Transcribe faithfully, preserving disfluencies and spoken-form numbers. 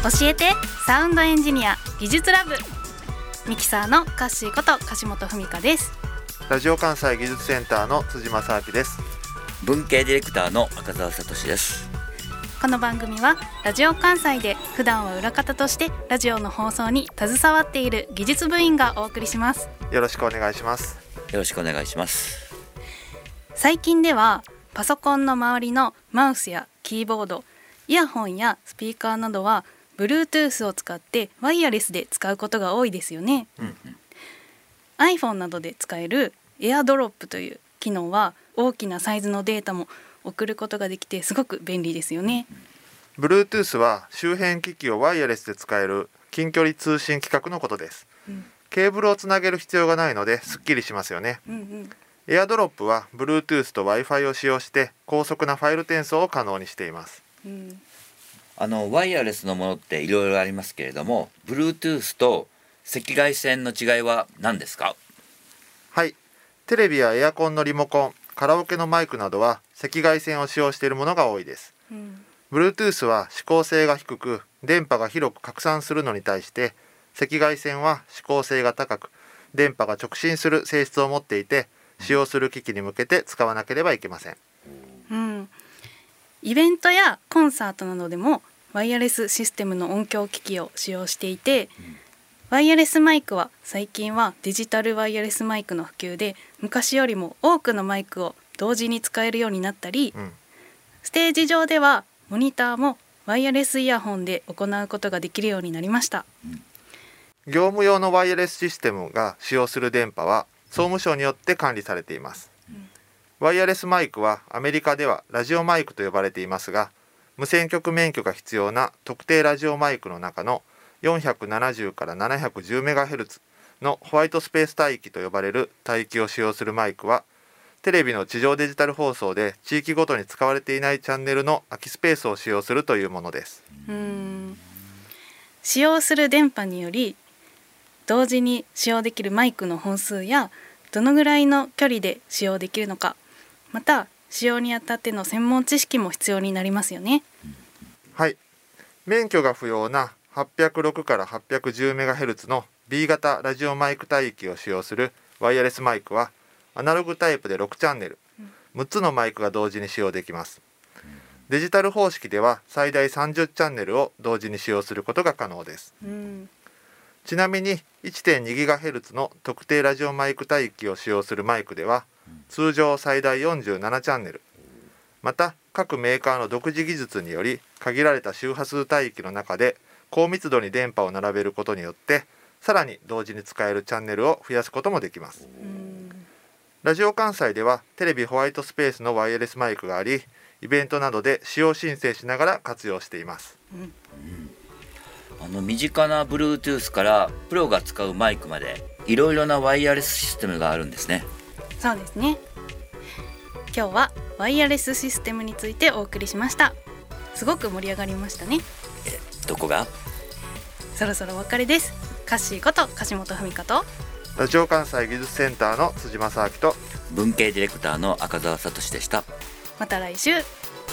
教えてサウンドエンジニア技術ラブ、ミキサーのカッシーこと樫本文香です。 ラジオ関西技術センターの辻正明です。 文系ディレクターの赤澤聡です。 この番組はラジオ関西で普段は裏方としてラジオの放送に携わっている技術部員がお送りします。 よろしくお願いします。 よろしくお願いします。 最近ではパソコンの周りのマウスやキーボード、イヤホンやスピーカーなどは Bluetooth を使ってワイヤレスで使うことが多いですよね、うんうん、iPhone などで使える AirDrop という機能は大きなサイズのデータも送ることができてすごく便利ですよね。 Bluetooth は周辺機器をワイヤレスで使える近距離通信規格のことです、うん、ケーブルをつなげる必要がないのですっきりしますよね、うんうん、AirDrop は Bluetooth と Wi-Fi を使用して高速なファイル転送を可能にしています、うん、 あのワイヤレスのものっていろいろありますけれども Bluetooth と赤外線の違いは何ですか？ はい、テレビやエアコンのリモコン、カラオケのマイクなどは赤外線を使用しているものが多いです、うん、Bluetooth は指向性が低く電波が広く拡散するのに対して赤外線は指向性が高く電波が直進する性質を持っていて使用する機器に向けて使わなければいけません、 うん、イベントやコンサートなどでもワイヤレスシステムの音響機器を使用していて、うん、ワイヤレスマイクは最近はデジタルワイヤレスマイクの普及で昔よりも多くのマイクを同時に使えるようになったり、うん、ステージ上ではモニターもワイヤレスイヤホンで行うことができるようになりました、うん、 業務用のワイヤレスシステムが使用する電波は総務省によって管理されています、うん、ワイヤレスマイクはアメリカではラジオマイクと呼ばれていますが無線局免許が必要な特定ラジオマイクの中のよんひゃくななじゅうからななひゃくじゅうメガヘルツ のホワイトスペース帯域と呼ばれる帯域を使用するマイクはテレビの地上デジタル放送で地域ごとに使われていないチャンネルの空きスペースを使用するというものです。 うーん、使用する電波により同時に使用できるマイクの本数やどのぐらいの距離で使用できるのか、また使用にあたっての専門知識も必要になりますよね。 はい、免許が不要なはっぴゃくろくからはっぴゃくじゅうメガヘルツ の B 型ラジオマイク帯域を使用するワイヤレスマイクはアナログタイプでろくチャンネル、むっつのマイクが同時に使用できます。デジタル方式では最大さんじゅうチャンネルを同時に使用することが可能です、うん、ちなみに いってんにギガヘルツ の特定ラジオマイク帯域を使用するマイクでは通常最大よんじゅうななチャンネル、また各メーカーの独自技術により限られた周波数帯域の中で高密度に電波を並べることによってさらに同時に使えるチャンネルを増やすこともできます。ラジオ関西ではテレビホワイトスペースのワイヤレスマイクがありイベントなどで使用申請しながら活用しています、うんうん、あの身近な Bluetooth からプロが使うマイクまでいろいろなワイヤレスシステムがあるんですね。 そうですね。今日はワイヤレスシステムについてお送りしました。すごく盛り上がりましたね。 えどこが？ そろそろお別れです。カッシーこと樫本文香とラジオ関西技術センターの辻正明と文系ディレクターの赤澤聡でした。 また来週。